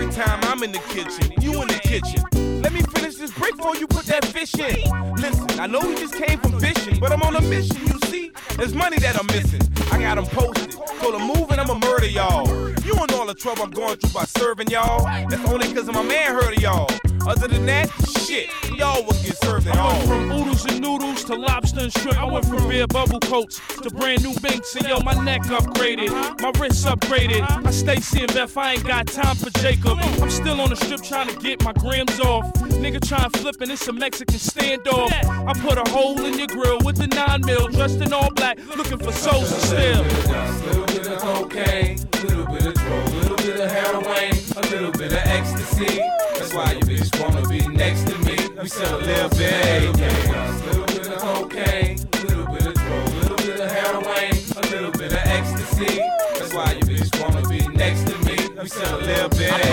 Every time I'm in the kitchen, you in the kitchen. Let me finish this break before you put that fish in. Listen, I know we just came from fishing, but I'm on a mission, you see. There's money that I'm missing. I got them posted. So the moving, I'ma murder y'all. You don't know all the trouble I'm going through by serving y'all. That's only cause my man heard of y'all. Other than that, shit, y'all would get served at all. I went from oodles and noodles to lobster and shrimp. I went from beer bubble coats to brand new binks. And yo, my neck upgraded, my wrists upgraded. I stay seeing Beth, I ain't got time for Jacob. I'm still on the strip trying to get my grams off. Nigga trying to flip and it's a Mexican standoff. I put a hole in your grill with the 9 mil, dressed in all black, looking for souls to steal. Little bit of cocaine, little bit of drugs, little bit of heroin, a little bit of ecstasy. That's why your bitch wanna be next to me. We sell a little bit, little bit of cocaine, little bit of drugs, little bit of heroin, a little bit of ecstasy. That's why your bitch wanna be next to me. We sell a little bit.